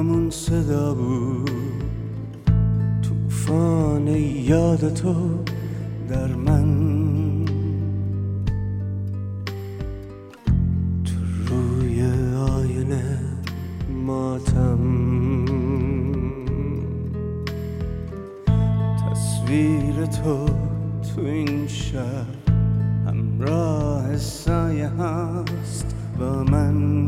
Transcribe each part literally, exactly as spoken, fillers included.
همون صدا بود، توفان یاد تو در من. تو روی آینه ماتم، تصویر تو تو این شهر همراه سایه هست با من.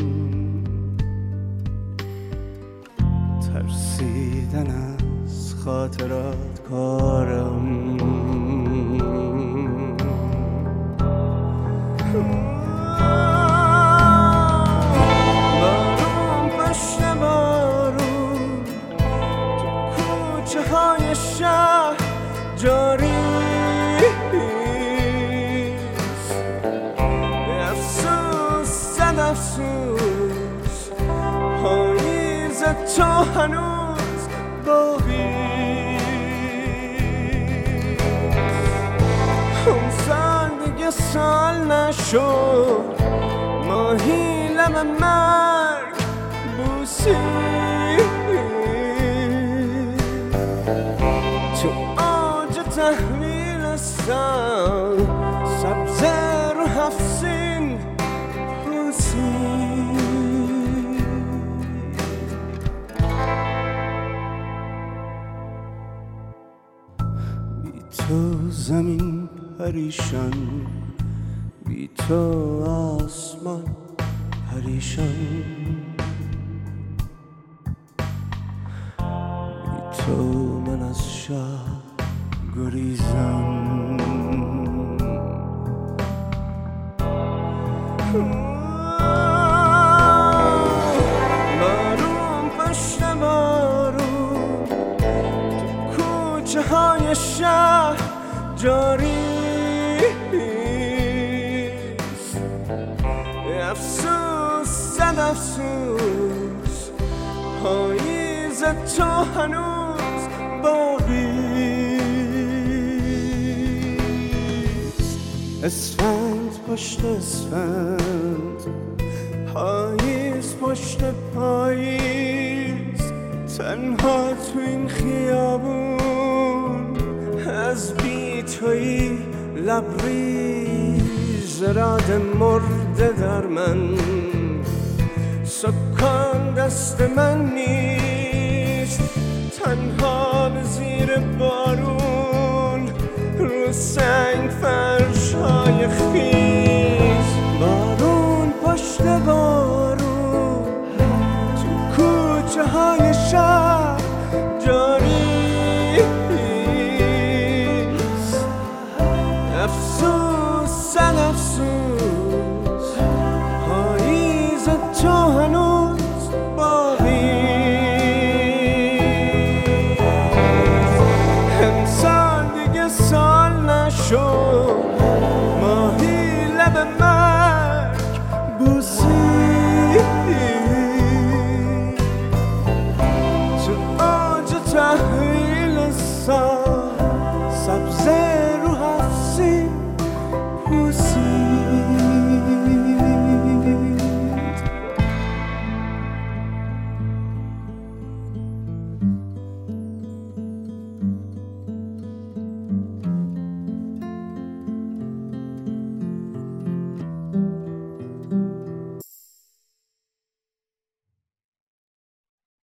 ترسیدن از خاطرات کارم، بارون پشت بارون تو کوچه های شهر جاری است. افسوس صد افسوس پاییز تو هنوز باقی. اون سال دیگه سال نشد، ماهی لب مرگ بوسید. تو آج تحویل سال سبزه رو هفسین پوسید. بی تو زمین پریشان، بی تو آسمان پریشان، بی تو من از شهر گریزم. بارون پشت بارون تو کوچه های شهر جاری است. افسوس صد افسوس پاییز تو هنوز باقی. اسفند پشت اسفند، پاییز پشت پاییز، تنها تو این خیابون از بی تویی لبریز. راد مرده در من سکان دست من نیست، تنها به زیر بارون رو سنگ فرش های خیز. بارون پشت بارون تو کوچه های شهر